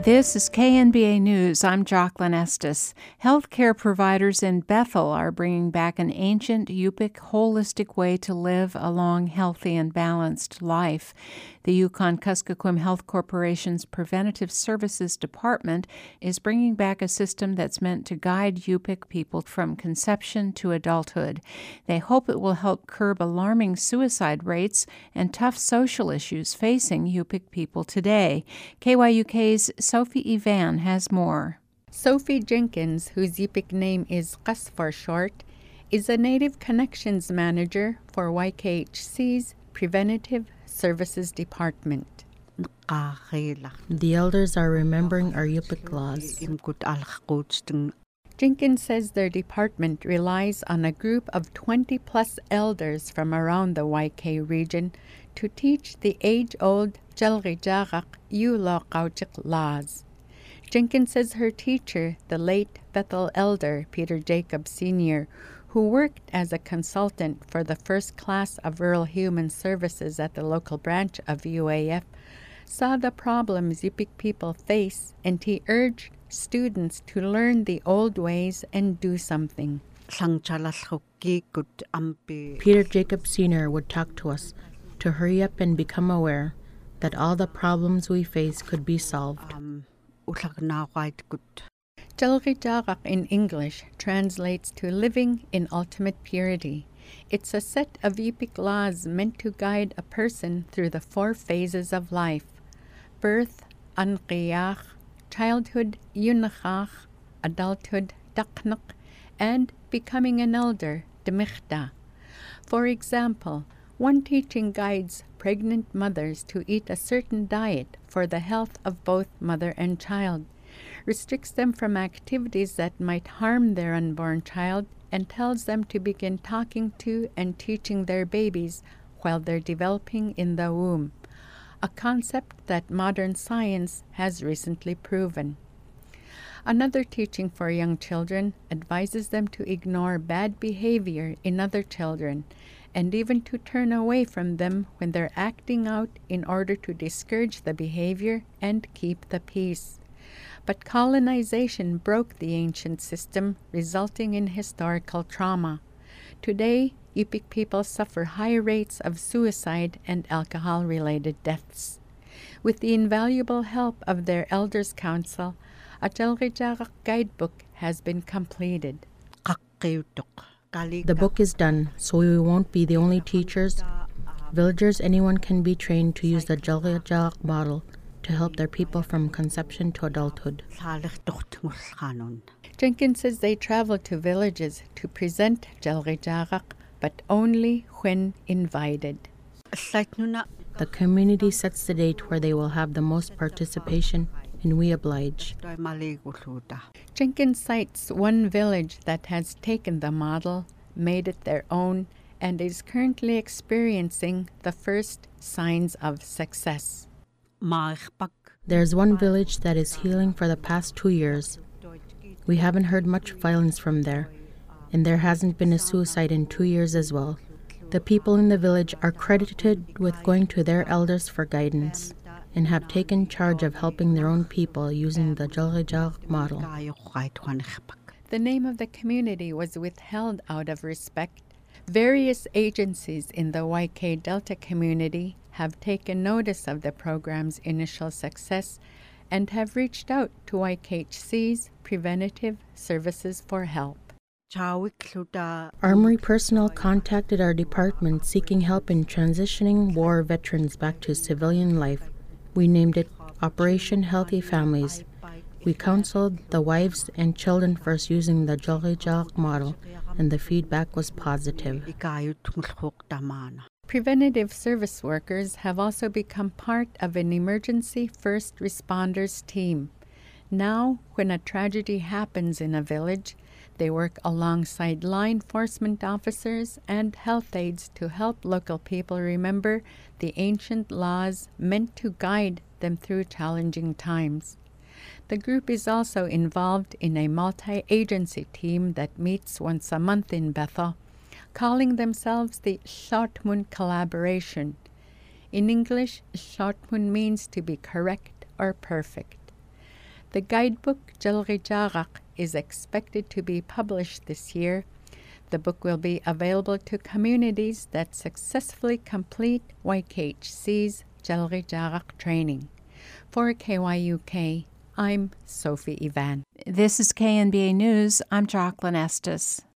This is KNBA News. I'm Jocelyn Estes. Healthcare providers in Bethel are bringing back an ancient Yupik holistic way to live a long, healthy, and balanced life. The Yukon-Kuskokwim Health Corporation's Preventative Services Department is bringing back a system that's meant to guide Yupik people from conception to adulthood. They hope it will help curb alarming suicide rates and tough social issues facing Yupik people today. KYUK's Sophie Ivan has more. Sophie Jenkins, whose Yupik name is Qas for short, is a Native Connections Manager for YKHC's Preventative Services Department. The elders are remembering our Yupik laws. Jenkins says their department relies on a group of 20-plus elders from around the YK region to teach the age-old Jalgijagak Yula Kaujik laws. Jenkins says her teacher, the late Bethel elder Peter Jacob Sr., who worked as a consultant for the first class of Rural Human Services at the local branch of UAF, saw the problems Yupik people face, and he urged students to learn the old ways and do something. Peter Jacob Sr. would talk to us to hurry up and become aware that all the problems we face could be solved. Jalgijagak in English translates to living in ultimate purity. It's a set of Yupik laws meant to guide a person through the 4 phases of life: birth, anqiyach, childhood, yunachach, adulthood, daknak, and becoming an elder, demichta. For example, one teaching guides pregnant mothers to eat a certain diet for the health of both mother and child, restricts them from activities that might harm their unborn child, and tells them to begin talking to and teaching their babies while they're developing in the womb, a concept that modern science has recently proven. Another teaching for young children advises them to ignore bad behavior in other children, and even to turn away from them when they're acting out in order to discourage the behavior and keep the peace. But colonization broke the ancient system, resulting in historical trauma. Today, Yupik people suffer high rates of suicide and alcohol-related deaths. With the invaluable help of their Elders' Council, a Jalgijagak guidebook has been completed. The book is done, so we won't be the only teachers. Villagers, anyone can be trained to use the Jalgijagak model to help their people from conception to adulthood. Jenkins says they travel to villages to present Jalgijagak, but only when invited. The community sets the date where they will have the most participation, and we oblige. Jenkins cites one village that has taken the model, made it their own, and is currently experiencing the first signs of success. There's one village that is healing for the past 2 years. We haven't heard much violence from there, and there hasn't been a suicide in 2 years as well. The people in the village are credited with going to their elders for guidance and have taken charge of helping their own people using the Jalgijagak model. The name of the community was withheld out of respect. Various agencies in the YK Delta community have taken notice of the program's initial success and have reached out to YKHC's Preventative Services for help. Armory personnel contacted our department seeking help in transitioning war veterans back to civilian life. We named it Operation Healthy Families. We counseled the wives and children first using the Jalgijagak model, and the feedback was positive. Preventative service workers have also become part of an emergency first responders team. Now, when a tragedy happens in a village, they work alongside law enforcement officers and health aides to help local people remember the ancient laws meant to guide them through challenging times. The group is also involved in a multi-agency team that meets once a month in Bethel, calling themselves the Shotmun Collaboration. In English, Shotmun means to be correct or perfect. The guidebook Jalrijarak is expected to be published this year. The book will be available to communities that successfully complete YKHC's Jalrijarak training. For KYUK, I'm Sophie Ivan. This is KNBA News. I'm Jocelyn Estes.